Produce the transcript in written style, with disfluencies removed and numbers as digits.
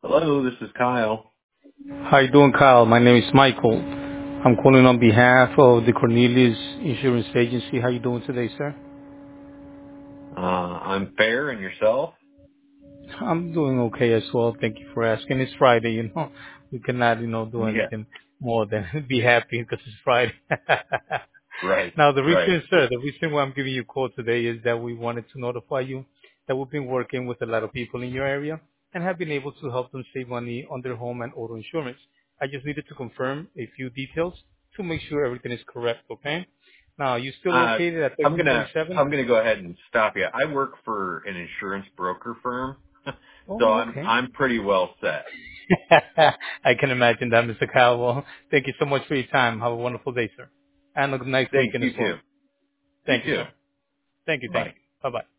Hello, this is Kyle. How you doing, Kyle? My name is Michael. I'm calling on behalf of the Cornelius Insurance Agency. How you doing today, sir? I'm fair, and yourself? I'm doing okay as well. Thank you for asking. It's Friday, We cannot, do Yeah. anything more than be happy because it's Friday. Right, Now, the right. reason, sir, the reason why I'm giving you a call today is that we wanted to notify you that we've been working with a lot of people in your area and have been able to help them save money on their home and auto insurance. I just needed to confirm a few details to make sure everything is correct, okay? Now, you still Uh, located at I'm gonna 1327? I'm gonna go ahead and stop you. I work for an insurance broker firm, so Oh, I'm okay. I'm pretty well set. I can imagine that, Mr. Kyle. Well, thank you so much for your time. Have a wonderful day, sir. And a nice Thanks. weekend as You too. well. You Thank you, too. sir. Thank you. Thank Bye. you. Bye-bye.